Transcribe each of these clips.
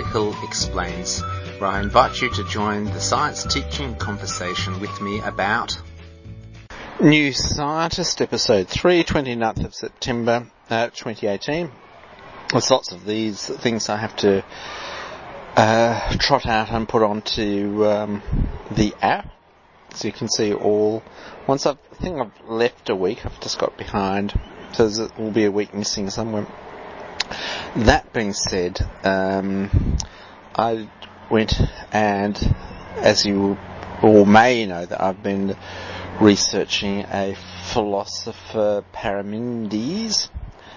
Hill Explains, where I invite you to join the science teaching conversation with me about New Scientist, episode 3, 29th of September 2018. There's lots of these things I have to trot out and put onto the app, so you can see all. I think I've left a week, I've just got behind, so there will be a week missing somewhere. That being said, I went and, as you all may know, that I've been researching a philosopher, Parmenides,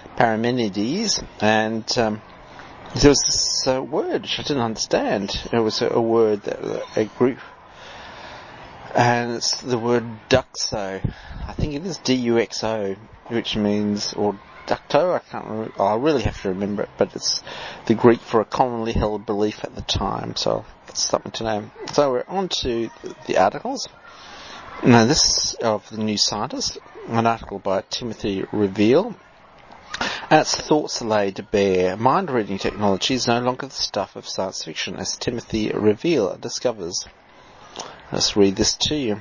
and there was this word which I didn't understand. It was a word that a group, and it's the word duxo. I think it is D-U-X-O, which means, or ducto, I can't remember, I really have to remember it, but it's the Greek for a commonly held belief at the time, so it's something to know. So we're on to the articles. Now this of the New Scientist, an article by Timothy Reveal. As thoughts laid bare, mind-reading technology is no longer the stuff of science fiction, as Timothy Reveal discovers. Let's read this to you.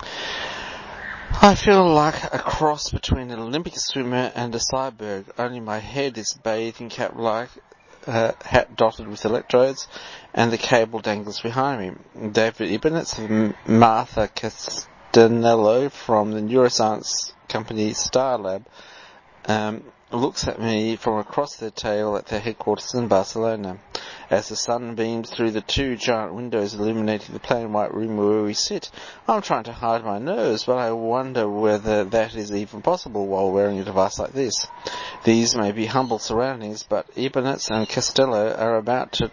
I feel like a cross between an Olympic swimmer and a cyborg, only my head is bathing cap-like, hat dotted with electrodes, and the cable dangles behind me. David Ibanez and Martha Castanello from the neuroscience company Starlab looks at me from across their tail at their headquarters in Barcelona. As the sun beams through the two giant windows illuminating the plain white room where we sit, I'm trying to hide my nose, but I wonder whether that is even possible while wearing a device like this. These may be humble surroundings, but Ibanez and Costello are about to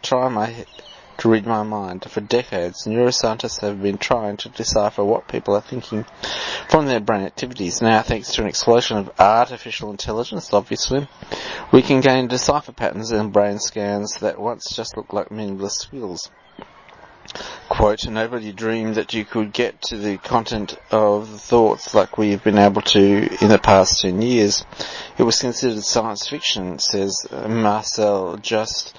to read my mind. For decades, neuroscientists have been trying to decipher what people are thinking from their brain activities. Now, thanks to an explosion of artificial intelligence, obviously, we can decipher patterns in brain scans that once just looked like meaningless squiggles. Quote, nobody dreamed that you could get to the content of the thoughts like we've been able to in the past 10 years. It was considered science fiction, says Marcel Just,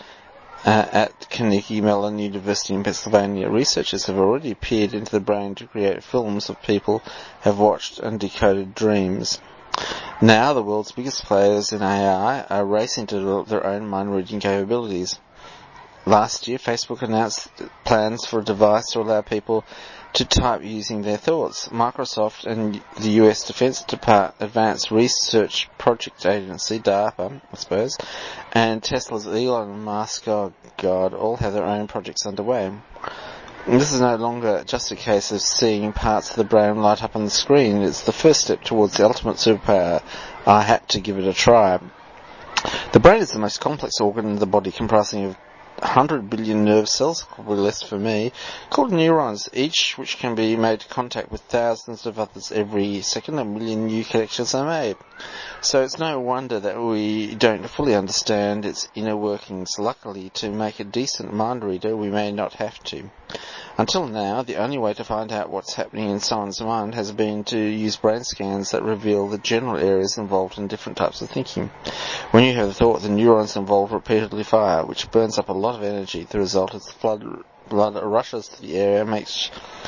at Carnegie Mellon University in Pennsylvania. Researchers have already peered into the brain to create films of people have watched and decoded dreams. Now the world's biggest players in AI are racing to develop their own mind-reading capabilities. Last year, Facebook announced plans for a device to allow people to type using their thoughts. Microsoft and the US Defense Department Advanced Research Project Agency, DARPA, I suppose, and Tesla's Elon Musk, oh God, all have their own projects underway. And this is no longer just a case of seeing parts of the brain light up on the screen. It's the first step towards the ultimate superpower. I had to give it a try. The brain is the most complex organ in the body, comprising of 100 billion nerve cells, probably less for me, called neurons, each which can be made to contact with thousands of others every second. 1 million new connections are made. So it's no wonder that we don't fully understand its inner workings. Luckily, to make a decent mind reader, we may not have to. Until now, the only way to find out what's happening in someone's mind has been to use brain scans that reveal the general areas involved in different types of thinking. When you have a thought, the neurons involved repeatedly fire, which burns up a lot of energy. The result is blood rushes to the area, makes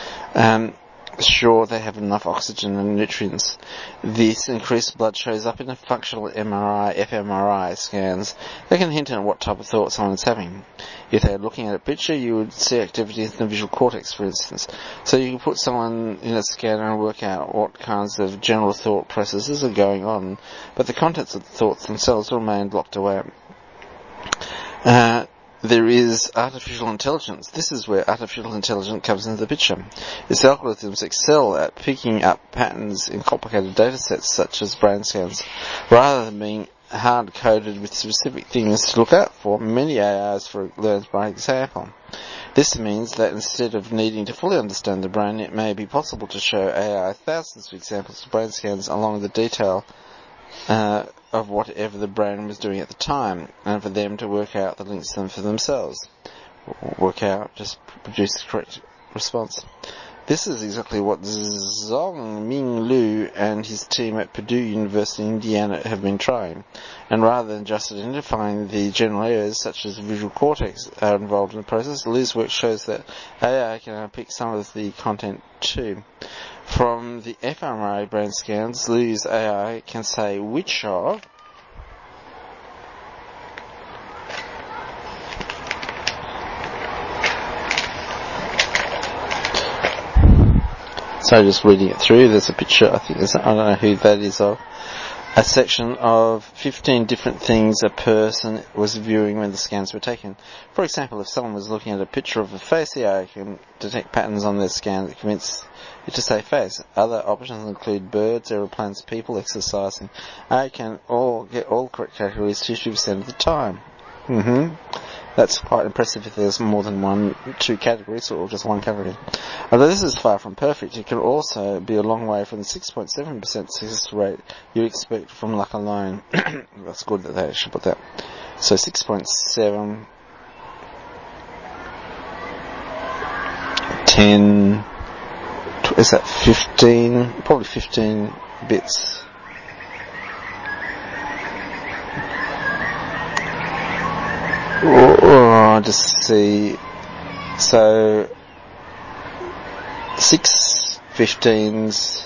sure they have enough oxygen and nutrients. This increased blood shows up in the functional MRI, fMRI scans. They can hint at what type of thought someone is having. If they're looking at a picture, you would see activities in the visual cortex, for instance. So you can put someone in a scanner and work out what kinds of general thought processes are going on, but the contents of the thoughts themselves remain locked away. There is artificial intelligence. This is where artificial intelligence comes into the picture. Its algorithms excel at picking up patterns in complicated data sets such as brain scans. Rather than being hard-coded with specific things to look out for, many AIs learn by example. This means that instead of needing to fully understand the brain, it may be possible to show AI thousands of examples of brain scans along the detail of whatever the brain was doing at the time, and for them to work out the links for themselves. Just produce the correct response. This is exactly what Zhongming Liu and his team at Purdue University, Indiana have been trying. And rather than just identifying the general areas such as visual cortex are involved in the process, Liu's work shows that AI can pick some of the content too. From the fMRI brain scans, Liu's AI can say which of So just reading it through, there's a picture, I don't know who that is of, a section of 15 different things a person was viewing when the scans were taken. For example, if someone was looking at a picture of a face, the AI can detect patterns on their scan that convince it to say face. Other options include birds, aeroplanes, people, exercising. AI can get all correct categories 50% of the time. That's quite impressive if there's more than two categories or just one category. Although this is far from perfect, it can also be a long way from the 6.7% success rate you expect from luck alone. That's good that they should put that. So 6.7, 10, is that 15? Probably 15 bits. Just see. So 6 15s,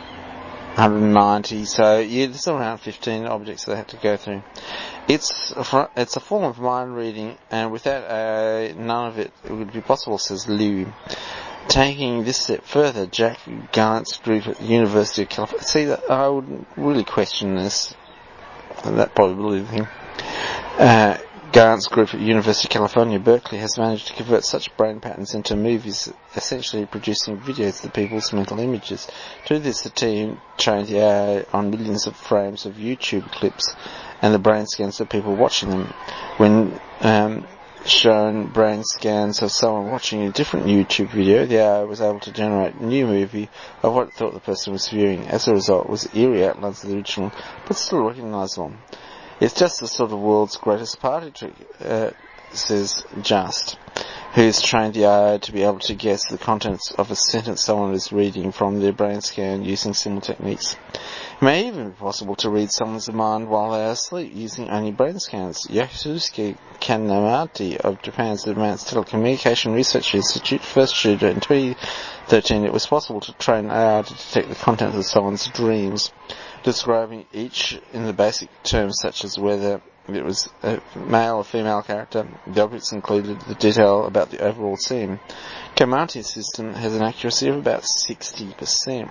190. So yeah, there's around 15 objects they have to go through. It's a form of mind reading, and without AI, none of it would be possible, says Liu. Taking this step further, Jack Garnett's group at the University of California. See, that I would really question this, that probability thing. Garnett's group at University of California, Berkeley, has managed to convert such brain patterns into movies, essentially producing videos of people's mental images. To do this, the team trained the AI on millions of frames of YouTube clips and the brain scans of people watching them. When shown brain scans of someone watching a different YouTube video, the AI was able to generate a new movie of what it thought the person was viewing. As a result, it was eerie outlines of the original, but still recognisable. It's just the sort of world's greatest party trick, says Just, who's trained the AI to be able to guess the contents of a sentence someone is reading from their brain scan using similar techniques. It may even be possible to read someone's mind while they are asleep using only brain scans. Yasusuke Kanamati of Japan's Advanced Telecommunication Research Institute first showed in 2013 it was possible to train AI to detect the contents of someone's dreams, describing each in the basic terms such as whether it was a male or female character. The objects included the detail about the overall scene. Kamati's system has an accuracy of about 60%.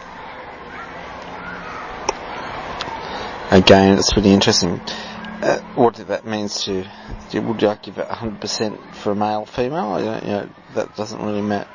Again, it's pretty interesting. What that means to, would you give it 100% for a male, female? That doesn't really matter.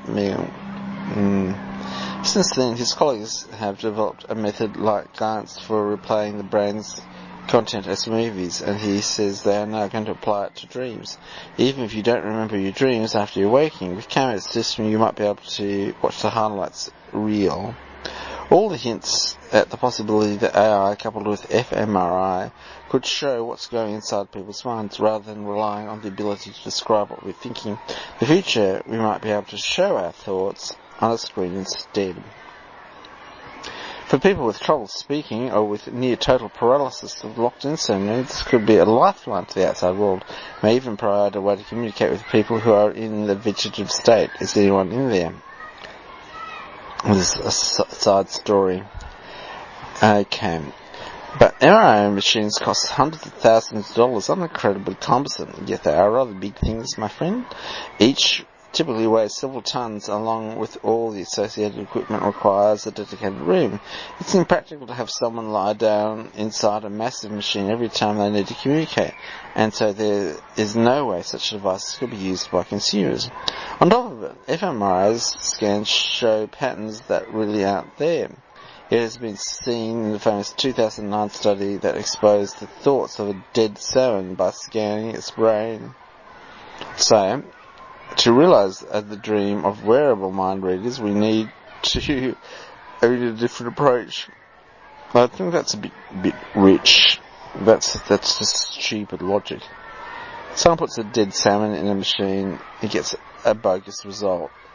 Since then, his colleagues have developed a method like Garnett's for replaying the brain's content as movies, and he says they are now going to apply it to dreams. Even if you don't remember your dreams after you're waking, with Kamati's system you might be able to watch the highlights reel. All the hints at the possibility that AI coupled with fMRI could show what's going inside people's minds rather than relying on the ability to describe what we're thinking. In the future, we might be able to show our thoughts on a screen instead. For people with trouble speaking or with near total paralysis of locked insomnia, this could be a lifeline to the outside world. It may even provide a way to communicate with people who are in the vegetative state. Is anyone in there? This is a side story. Okay. But MRI machines cost hundreds of thousands of dollars. I'm incredibly cumbersome, yet they are rather big things, my friend. Each typically weighs several tons, along with all the associated equipment requires a dedicated room. It's impractical to have someone lie down inside a massive machine every time they need to communicate, and so there is no way such devices could be used by consumers. On top of it, fMRI's scans show patterns that really aren't there. It has been seen in the famous 2009 study that exposed the thoughts of a dead salmon by scanning its brain. So, to realize the dream of wearable mind readers, we need a different approach. I think that's a bit rich. That's just stupid logic. Someone puts a dead salmon in a machine, it gets a bogus result.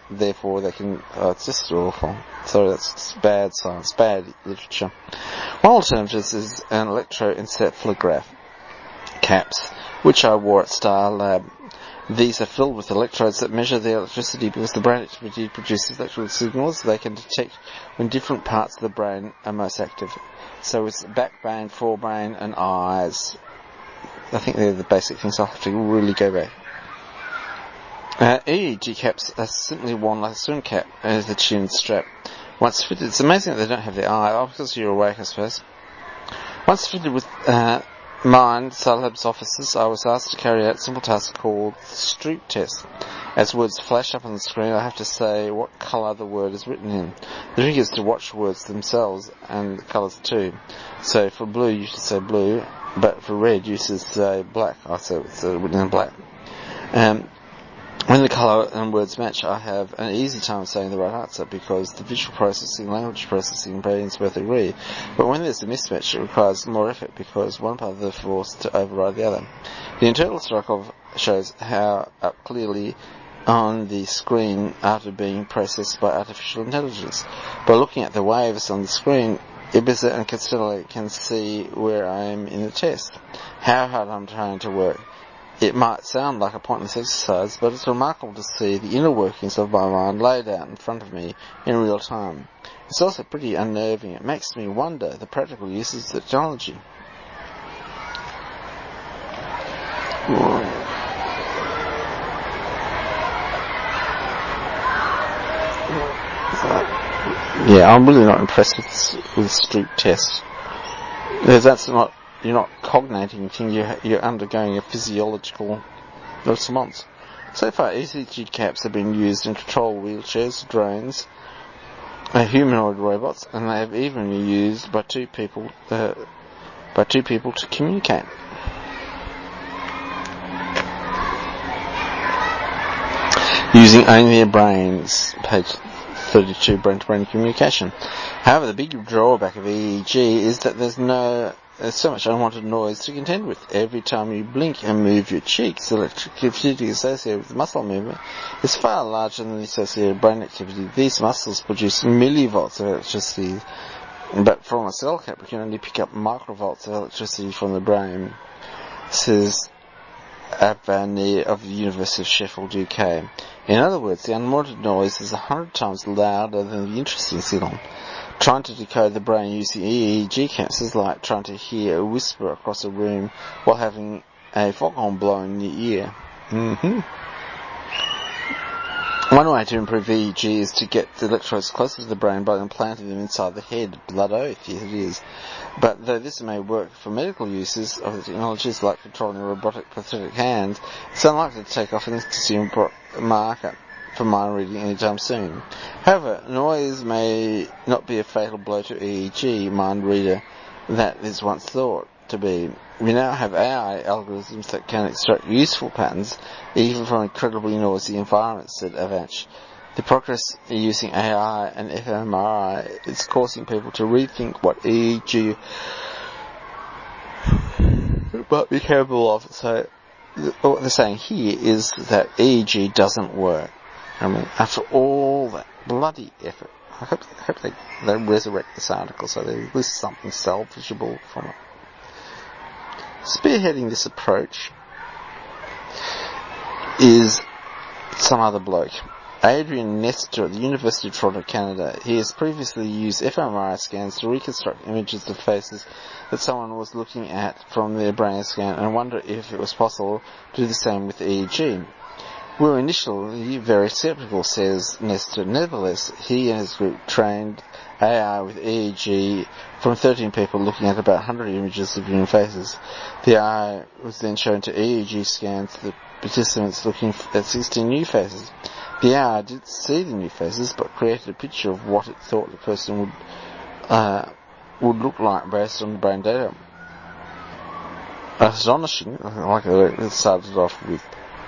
therefore they can, it's just awful. So that's bad science, bad literature. One alternative is an electroencephalograph caps, which I wore at Star Lab. These are filled with electrodes that measure the electricity because the brain activity produces electrical signals. They can detect when different parts of the brain are most active. So it's back brain, forebrain, and eyes. I think they're the basic things. I'll have to really go back. EEG caps are simply worn like a swim cap as a chin strap. Once fitted, it's amazing that they don't have the eye, because you're awake, I suppose. Once fitted with mine, Starlab's offices, I was asked to carry out a simple task called the Stroop test. As words flash up on the screen, I have to say what colour the word is written in. The trick is to watch words themselves and the colours too. So for blue, you should say blue, but for red, you should say black. So it's written in black. When the colour and words match, I have an easy time saying the right answer because the visual processing, language processing brains both agree. But when there's a mismatch, it requires more effort because one part of the forced to override the other. The internal Strykov shows how up clearly on the screen after being processed by artificial intelligence. By looking at the waves on the screen, Ibiza and Costello can see where I am in the test, how hard I'm trying to work. It might sound like a pointless exercise, but it's remarkable to see the inner workings of my mind laid out in front of me in real time. It's also pretty unnerving. It makes me wonder the practical uses of technology. Yeah, I'm really not impressed with the Stroop test. That's not, you're not cognating anything, you're undergoing a physiological response. So far, ECG caps have been used in control wheelchairs, drones, humanoid robots, and they have even been used by two people to communicate. Using only their brains, page 32, brain-to-brain communication. However, the big drawback of EEG is that there's so much unwanted noise to contend with. Every time you blink and move your cheeks, the electric activity associated with muscle movement is far larger than the associated brain activity. These muscles produce millivolts of electricity, but from a cell cap we can only pick up microvolts of electricity from the brain, says Avani of the University of Sheffield, UK. In other words, the unwanted noise is 100 times louder than the interesting signal. Trying to decode the brain using EEG caps is like trying to hear a whisper across a room while having a foghorn blown in your ear. One way to improve EEG is to get the electrodes closer to the brain by implanting them inside the head. Blood oath, yes it is. But though this may work for medical uses of the technologies like controlling a robotic prosthetic hand, it's unlikely to take off in the consumer market for mind reading anytime soon. However, noise may not be a fatal blow to EEG mind reader that is once thought to be. We now have AI algorithms that can extract useful patterns even from incredibly noisy environments, said Avanch. The progress using AI and fMRI is causing people to rethink what EEG might be capable of. So what they're saying here is that EEG doesn't work. I mean, after all that bloody effort, I hope they resurrect this article so there is something salvageable from it. Spearheading this approach is some other bloke, Adrian Nestor at the University of Toronto, Canada. He has previously used fMRI scans to reconstruct images of faces that someone was looking at from their brain scan and wonder if it was possible to do the same with EEG. We were initially very sceptical, says Nestor. Nevertheless, he and his group trained AI with EEG from 13 people looking at about 100 images of human faces. The AI was then shown to EEG scans the participants looking at 16 new faces. The AI didn't see the new faces, but created a picture of what it thought the person would look like based on the brain data. Astonishing, like it started off with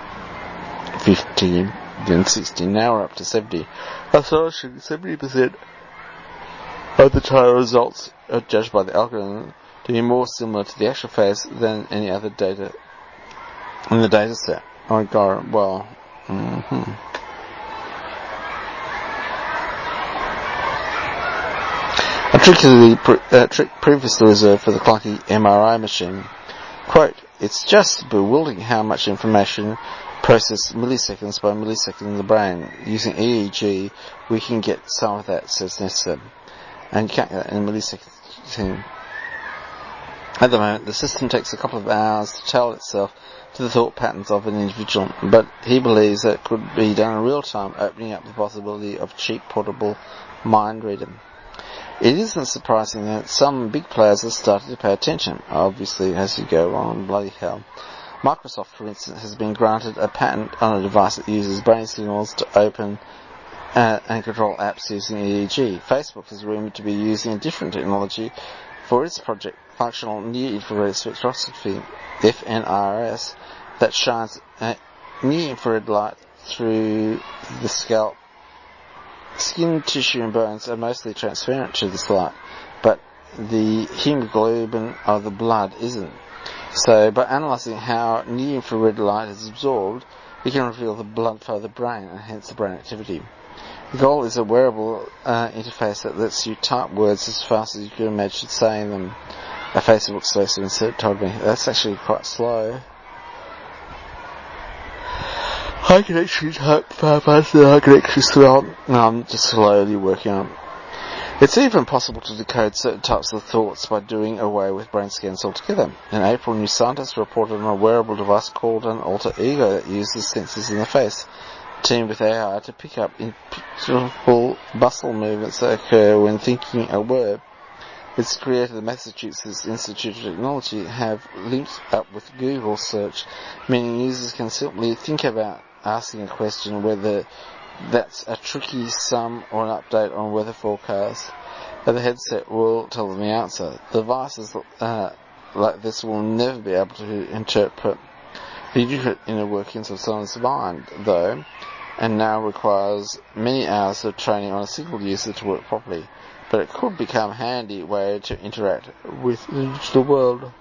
15, then 16, now we're up to 70. Astonishing, 70% of the trial results are judged by the algorithm to be more similar to the actual face than any other data in the data set. Oh god, well, a trick previously reserved for the clunky MRI machine. Quote, "It's just bewildering how much information processed milliseconds by millisecond in the brain. Using EEG, we can get some of that," says Nestor. And you can't get that in a millisecond. At the moment, the system takes a couple of hours to tell itself to the thought patterns of an individual, but he believes that it could be done in real time, opening up the possibility of cheap portable mind reader. It isn't surprising that some big players have started to pay attention. Obviously, as you go on, bloody hell. Microsoft, for instance, has been granted a patent on a device that uses brain signals to open and control apps using EEG. Facebook is rumoured to be using a different technology for its project, functional near-infrared spectroscopy, FNIRS, that shines near-infrared light through the scalp. Skin, tissue and bones are mostly transparent to this light, but the hemoglobin of the blood isn't. So, by analysing how near-infrared light is absorbed, we can reveal the blood flow of the brain and hence the brain activity. The goal is a wearable interface that lets you type words as fast as you can imagine saying them. A Facebook spokesman told me. That's actually quite slow. I can actually type far faster than I can actually spell. I'm just slowly working on it. It's even possible to decode certain types of thoughts by doing away with brain scans altogether. In April, New Scientist reported on a wearable device called an alter ego that uses sensors in the face, teamed with AI to pick up imperceptible muscle movements that occur when thinking a word. Its creator, the Massachusetts Institute of Technology, have linked up with Google search, meaning users can simply think about asking a question, whether that's a tricky sum or an update on weather forecast, and the headset will tell them the answer. Devices like this will never be able to interpret the intricate inner workings of someone's mind, though, and now requires many hours of training on a single user to work properly. But it could become a handy way to interact with the digital world.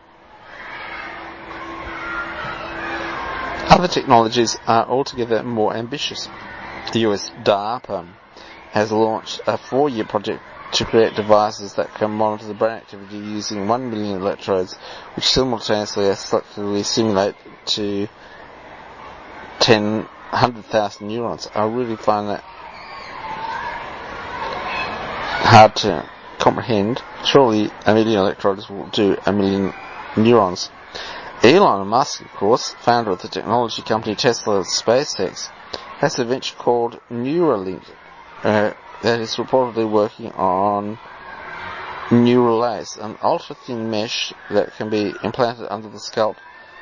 Other technologies are altogether more ambitious. The US DARPA has launched a 4-year project to create devices that can monitor the brain activity using 1 million electrodes, which simultaneously and selectively simulate to 100,000 neurons. I really find that hard to comprehend. Surely 1 million electrodes will do 1 million neurons. Elon Musk, of course, founder of the technology company Tesla and SpaceX, has a venture called Neuralink that is reportedly working on Neuralace, an ultra-thin mesh that can be implanted under the scalp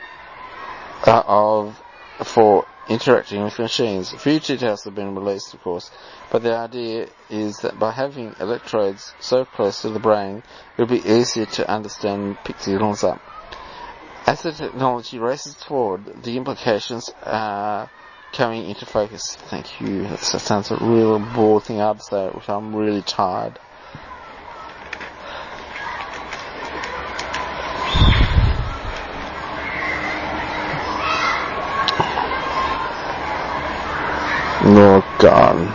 for interacting with machines. Few details have been released, of course, but the idea is that by having electrodes so close to the brain, it will be easier to understand and pick signals up. As the technology races forward, the implications are coming into focus. Thank you. That sounds a real broad thing I'd say, which I'm really tired. Oh, God.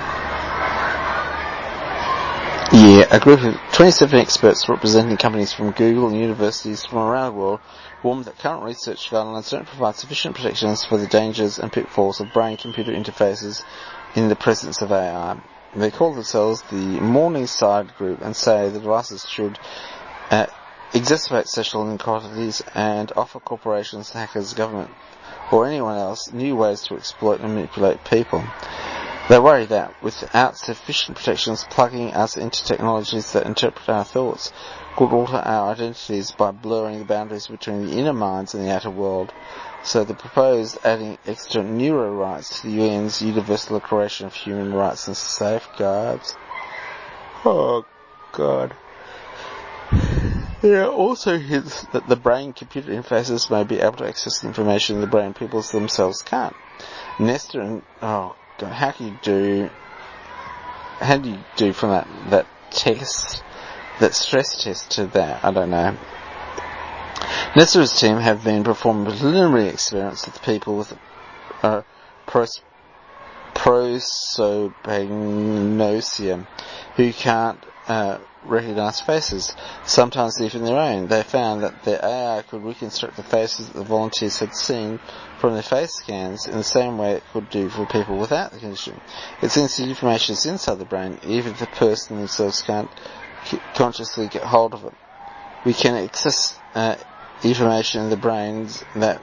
Yeah, a group of 27 experts representing companies from Google and universities from around the world warned that current research guidelines don't provide sufficient protections for the dangers and pitfalls of brain-computer interfaces in the presence of AI. They call themselves the Morningside Group and say the devices should exacerbate social inequalities and offer corporations, hackers, government, or anyone else new ways to exploit and manipulate people. They worry that, without sufficient protections, plugging us into technologies that interpret our thoughts could alter our identities by blurring the boundaries between the inner minds and the outer world. So they proposed adding extra neuro rights to the UN's Universal Declaration of Human Rights and Safeguards. Oh, God. There are also hints that the brain-computer interfaces may be able to access information in the brain people themselves can't. Nestor and... oh, God, how do you do from that test, that stress test to that? I don't know. Nestor's team have been performing preliminary experiments with people with prosopagnosia, who can't recognize faces, sometimes even their own. They found that their AI could reconstruct the faces that the volunteers had seen from their face scans in the same way it could do for people without the condition. It seems the information is inside the brain, even if the person themselves can't consciously get hold of it. We can access information in the brains that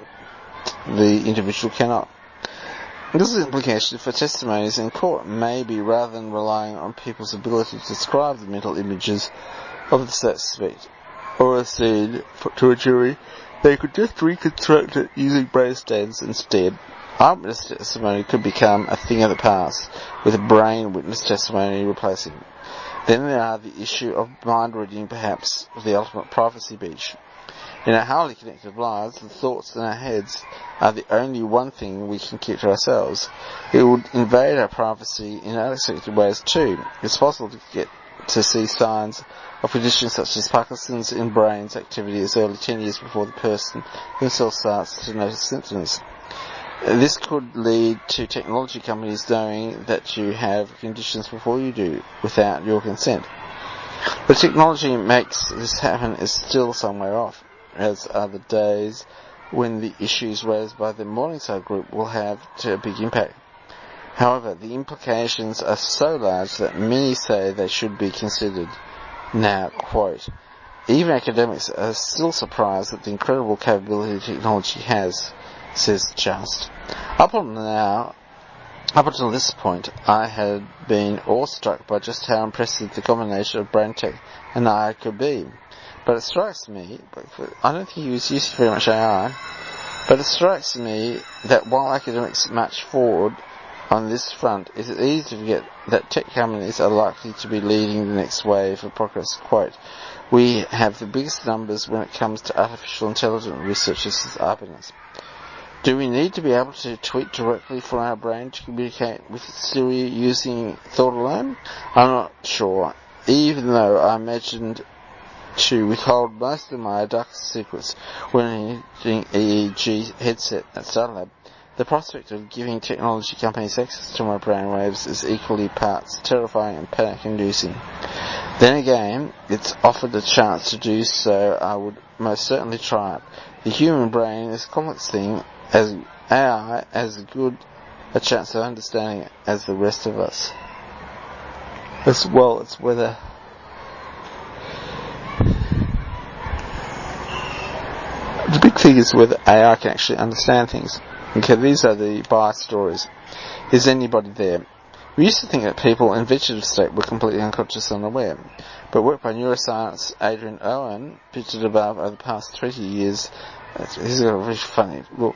the individual cannot. This is implication for testimonies in court. Maybe rather than relying on people's ability to describe the mental images of the suspect or a scene to a jury, they could just reconstruct it using brain scans instead. Eyewitness testimony could become a thing of the past, with a brain witness testimony replacing it. Then there are the issue of mind reading, perhaps the ultimate privacy breach. In our highly connected lives, the thoughts in our heads are the only one thing we can keep to ourselves. It would invade our privacy in unexpected ways too. It's possible to get to see signs of conditions such as Parkinson's in brain's activity as early 10 years before the person themselves starts to notice symptoms. This could lead to technology companies knowing that you have conditions before you do, without your consent. The technology makes this happen is still somewhere off, as are the days when the issues raised by the Morningside Group will have a big impact. However, the implications are so large that many say they should be considered. Now, quote, even academics are still surprised at the incredible capability technology has, says Just. Up until this point, I had been awestruck by just how impressive the combination of brain tech and AI could be. But it strikes me, I don't think he was using very much AI, but it strikes me that while academics march forward on this front, it is easy to forget that tech companies are likely to be leading the next wave of progress. Quote, we have the biggest numbers when it comes to artificial intelligence research, says Arpanas. Do we need to be able to tweet directly from our brain to communicate with Siri using thought alone? I'm not sure, even though I imagined to withhold most of my darkest secrets when using EEG headset at Starlab. The prospect of giving technology companies access to my brainwaves is equally parts terrifying and panic-inducing. Then again, it's offered a chance to do so, I would most certainly try it. The human brain is a complex thing, as AI has as good a chance of understanding it as the rest of us. As well as whether the big thing is whether AI can actually understand things. Okay, these are the bias stories. Is anybody there? We used to think that people in vegetative state were completely unconscious and unaware, but work by neuroscience Adrian Owen, pictured above over the past 20 years, he's got a very funny look.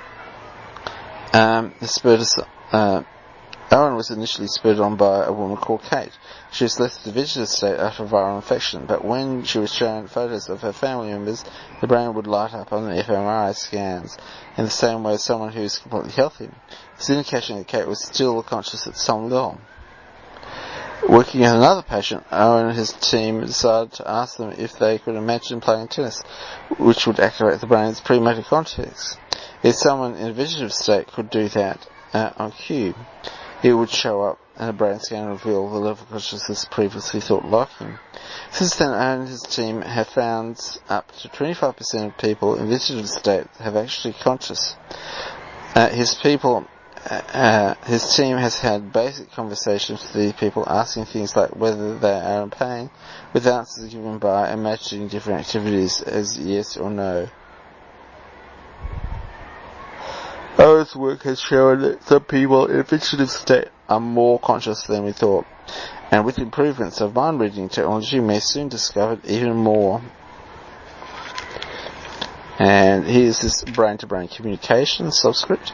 Owen was initially spurred on by a woman called Kate. She was left in the vegetative state after a viral infection, but when she was shown photos of her family members, the brain would light up on the fMRI scans, in the same way as someone who is completely healthy. This indication that Kate was still conscious at some level. Working with another patient, Owen and his team decided to ask them if they could imagine playing tennis, which would activate the brain's premotor cortex. If someone in a vegetative state could do that on cue, it would show up and a brain scan reveal the level of consciousness previously thought lacking. Since then, Owen and his team have found up to 25% of people in vegetative state have actually conscious. His team has had basic conversations with these people, asking things like whether they are in pain, with answers given by imagining different activities as yes or no. Owen's work has shown that some people in a vegetative state are more conscious than we thought, and with improvements of mind-reading technology, we may soon discover even more. And here's this brain-to-brain communication subscript.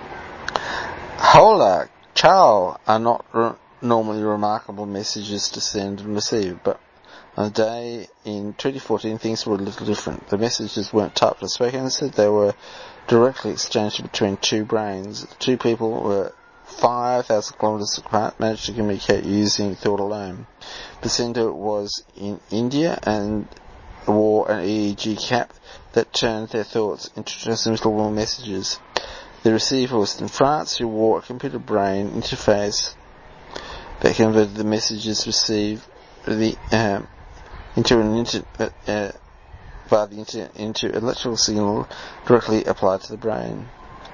Hola, ciao are not normally remarkable messages to send and receive, but on a day in 2014 things were a little different. The messages weren't typed or spoken, instead they were directly exchanged between two brains. The two people were 5,000 kilometers apart, managed to communicate using thought alone. The sender was in India and wore an EEG cap that turned their thoughts into transmittable messages. The receiver was in France, who wore a computer brain interface that converted the messages received into via the internet into electrical signal directly applied to the brain.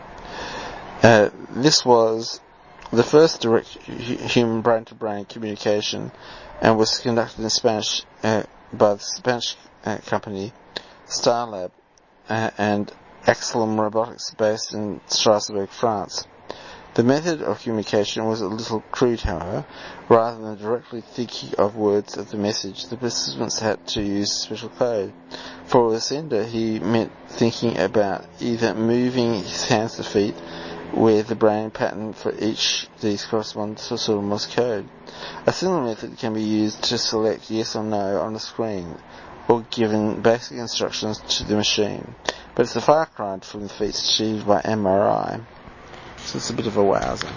This was the first direct human brain-to-brain communication, and was conducted in Spanish by the Spanish company Starlab and Axelum Robotics, based in Strasbourg, France. The method of communication was a little crude, however. Rather than directly thinking of words of the message, the participants had to use special code. For the sender, he meant thinking about either moving his hands to feet, where the brain pattern for each of these corresponds to sort of Morse code. A similar method can be used to select yes or no on the screen, or given basic instructions to the machine. But it's a far cry from the feats achieved by MRI. So it's a bit of a wowzer.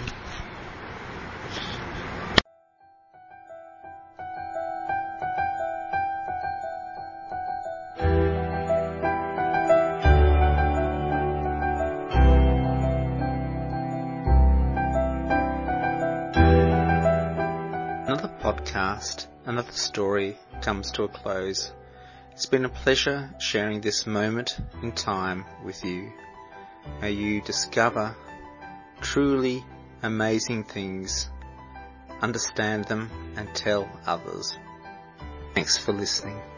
Another podcast, another story comes to a close. It's been a pleasure sharing this moment in time with you. May you discover truly amazing things, understand them, and tell others. Thanks for listening.